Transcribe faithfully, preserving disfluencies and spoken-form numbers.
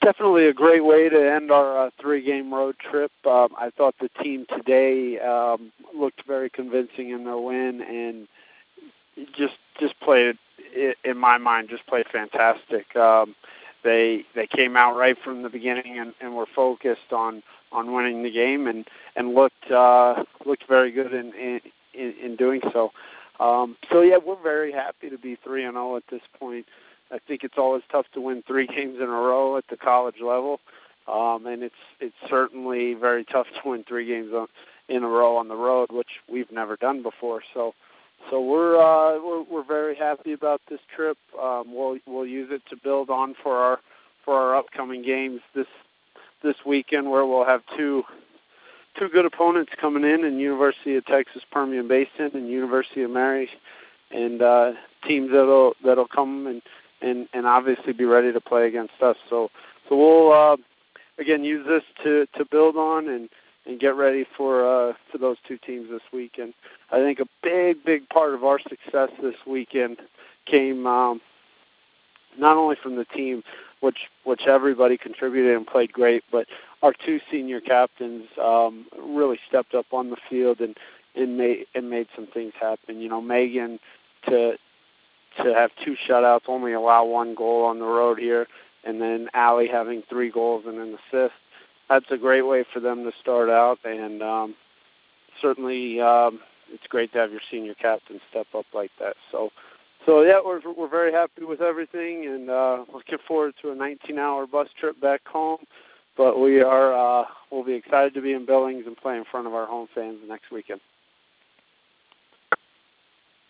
definitely a great way to end our uh, three-game road trip. Um, I thought the team today um, looked very convincing in their win, and just just played, in my mind, just played fantastic. Um, they they came out right from the beginning and, and were focused on, on winning the game, and and looked uh, looked very good in in, in doing so. Um, so yeah, we're very happy to be three and zero at this point. I think it's always tough to win three games in a row at the college level, um, and it's it's certainly very tough to win three games on, in a row on the road, which we've never done before. So, so we're uh, we're, we're very happy about this trip. Um, we'll we'll use it to build on for our for our upcoming games this this weekend, where we'll have two two good opponents coming in, in University of Texas Permian Basin and University of Mary, and uh, teams that'll that'll come and. And, and obviously be ready to play against us. So so we'll uh, again use this to, to build on and, and get ready for uh, for those two teams this weekend. I think a big big part of our success this weekend came um, not only from the team, which which everybody contributed and played great, but our two senior captains um, really stepped up on the field and and made and made some things happen. You know, Megan to to have two shutouts, only allow one goal on the road here, and then Allie having three goals and an assist. That's a great way for them to start out, and um, certainly um, it's great to have your senior captain step up like that. So, so yeah, we're we're very happy with everything, and uh, looking forward to a nineteen-hour bus trip back home. But we are uh, we'll be excited to be in Billings and play in front of our home fans next weekend.